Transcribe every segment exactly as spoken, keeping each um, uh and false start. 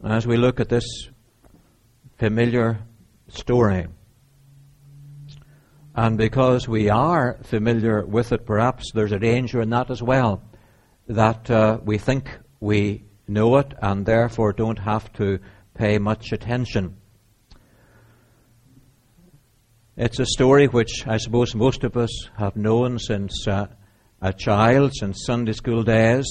as we look at this familiar story. And because we are familiar with it, perhaps there's a danger in that as well, that uh, we think we know it and therefore don't have to pay much attention. It's a story which I suppose most of us have known since uh, a child, since Sunday school days.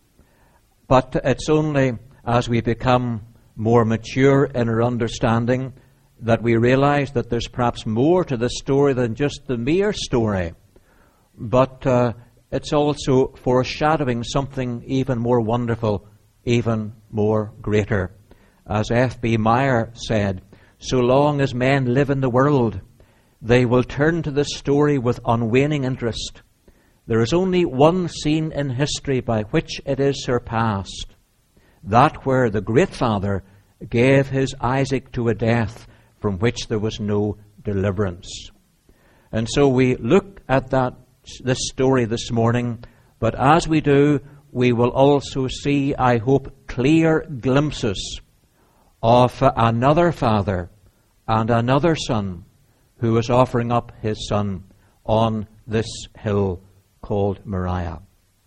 But it's only as we become more mature in our understanding that we realize that there's perhaps more to this story than just the mere story. But uh, it's also foreshadowing something even more wonderful, even more greater. As F B Meyer said, so long as men live in the world, they will turn to this story with unwaning interest. There is only one scene in history by which it is surpassed, that where the great Father gave his Isaac to a death from which there was no deliverance. And so we look at that this story this morning, but as we do, we will also see, I hope, clear glimpses of another father and another son who was offering up his son on this hill called Moriah.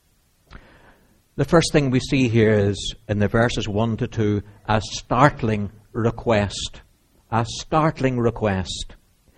The first thing we see here is, in the verses one to two, a startling request. A startling request.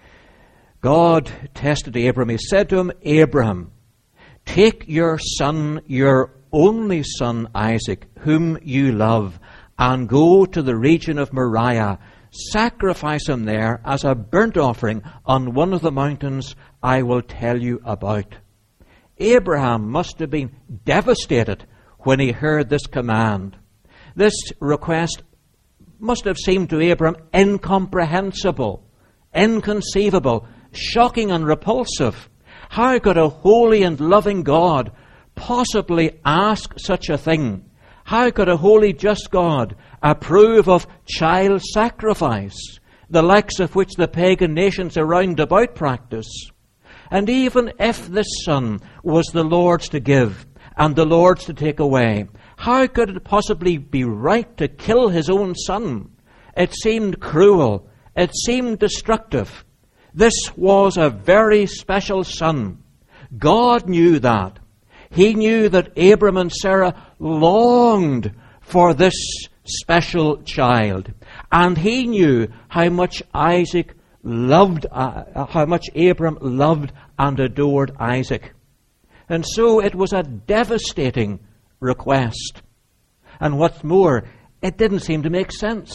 God tested Abram. He said to him, Abraham, take your son, your only son Isaac, whom you love, and go to the region of Moriah. Sacrifice him there as a burnt offering on one of the mountains I will tell you about. Abraham must have been devastated when he heard this command. This request must have seemed to Abram incomprehensible, inconceivable, shocking and repulsive. How could a holy and loving God possibly ask such a thing? How could a holy, just God approve of child sacrifice, the likes of which the pagan nations around about practice? And even if this son was the Lord's to give and the Lord's to take away, how could it possibly be right to kill his own son? It seemed cruel. It seemed destructive. This was a very special son. God knew that. He knew that Abram and Sarah longed for this special child. And he knew how much Isaac loved, uh, how much Abram loved and adored Isaac. And so it was a devastating request. And what's more, it didn't seem to make sense.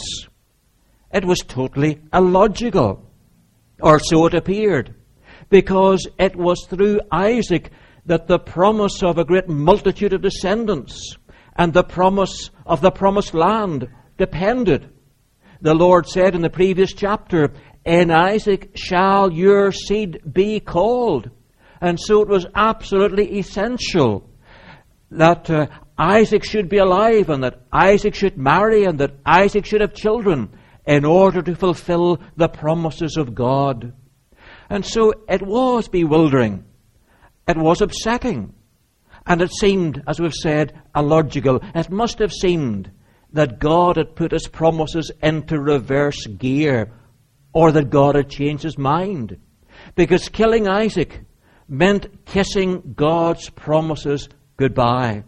It was totally illogical, or so it appeared, because it was through Isaac that the promise of a great multitude of descendants and the promise of the promised land depended. The Lord said in the previous chapter, in Isaac shall your seed be called. And so it was absolutely essential that uh, Isaac should be alive and that Isaac should marry and that Isaac should have children in order to fulfill the promises of God. And so it was bewildering. It was upsetting. And it seemed, as we've said, illogical. It must have seemed that God had put his promises into reverse gear, or that God had changed his mind. Because killing Isaac meant kissing God's promises goodbye.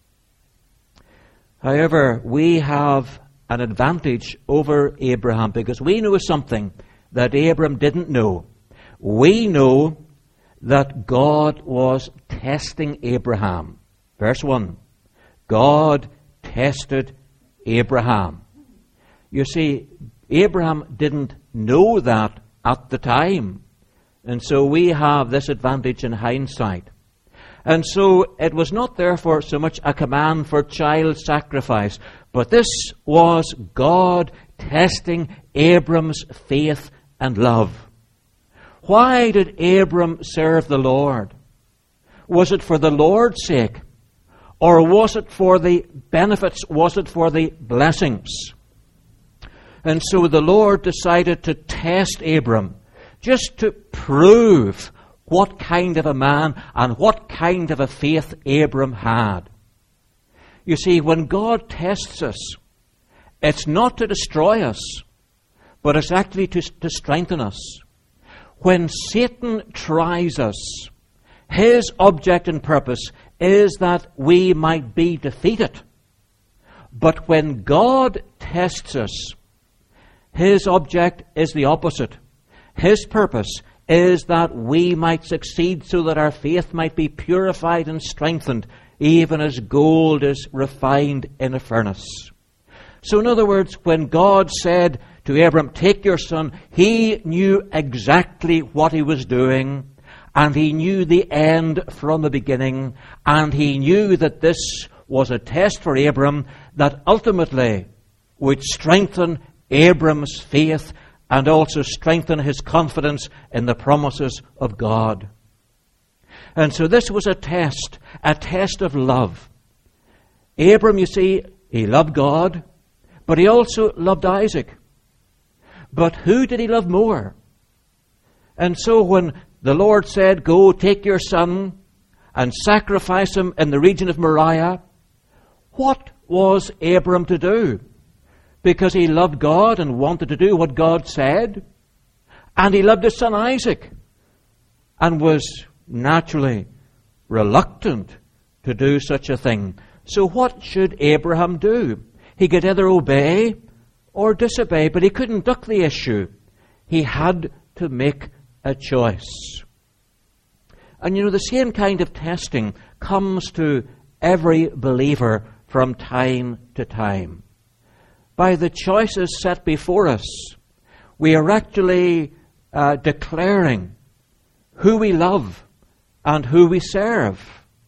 However, we have an advantage over Abraham because we know something that Abraham didn't know. We know that God was testing Abraham. Verse one, God tested Abraham. You see, Abraham didn't know that at the time. And so we have this advantage in hindsight. And so it was not therefore so much a command for child sacrifice, but this was God testing Abram's faith and love. Why did Abram serve the Lord? Was it for the Lord's sake? Or was it for the benefits? Was it for the blessings? And so the Lord decided to test Abram, just to prove what kind of a man and what kind of a faith Abram had. You see, when God tests us, It's not to destroy us, but it's actually to, to strengthen us. When Satan tries us, his object and purpose is that we might be defeated. But when God tests us, his object is the opposite. His purpose is that we might succeed so that our faith might be purified and strengthened, even as gold is refined in a furnace. So in other words, when God said to Abram, take your son, he knew exactly what he was doing, and he knew the end from the beginning, and he knew that this was a test for Abram that ultimately would strengthen Abram's faith and also strengthen his confidence in the promises of God. And so this was a test, a test of love. Abram, you see, he loved God, but he also loved Isaac. But who did he love more? And so when the Lord said, go take your son and sacrifice him in the region of Moriah, what was Abram to do? Because he loved God and wanted to do what God said. And he loved his son Isaac and was naturally reluctant to do such a thing. So what should Abraham do? He could either obey or disobey, but he couldn't duck the issue. He had to make a choice. And you know, the same kind of testing comes to every believer from time to time. By the choices set before us, we are actually uh, declaring who we love and who we serve.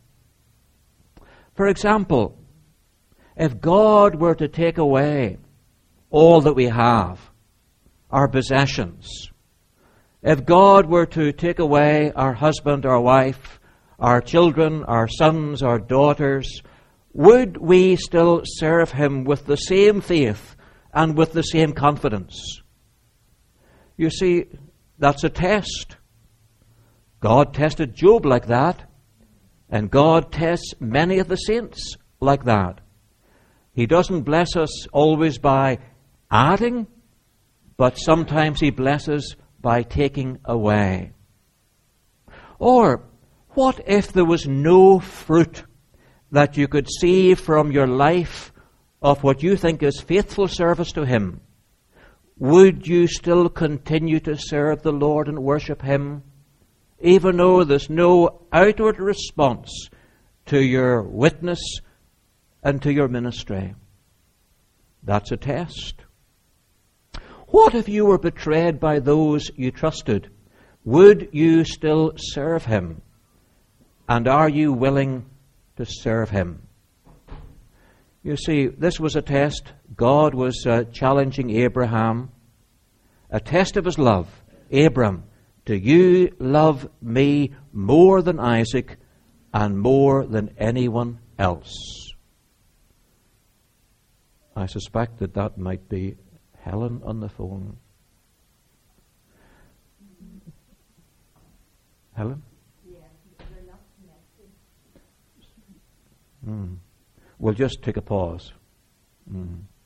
For example, if God were to take away all that we have, our possessions, if God were to take away our husband, our wife, our children, our sons, our daughters, would we still serve him with the same faith and with the same confidence? You see, that's a test. God tested Job like that, and God tests many of the saints like that. He doesn't bless us always by adding, but sometimes he blesses by taking away. Or, what if there was no fruit that you could see from your life of what you think is faithful service to him? Would you still continue to serve the Lord and worship him, even though there's no outward response to your witness and to your ministry? That's a test. What if you were betrayed by those you trusted? Would you still serve him? And are you willing to serve him? You see, this was a test. God was uh, challenging Abraham. A test of his love. Abram, do you love me more than Isaac and more than anyone else? I suspect that that might be Helen on the phone. Helen? Yeah, they're not connected. Mm. We'll just take a pause. Mm.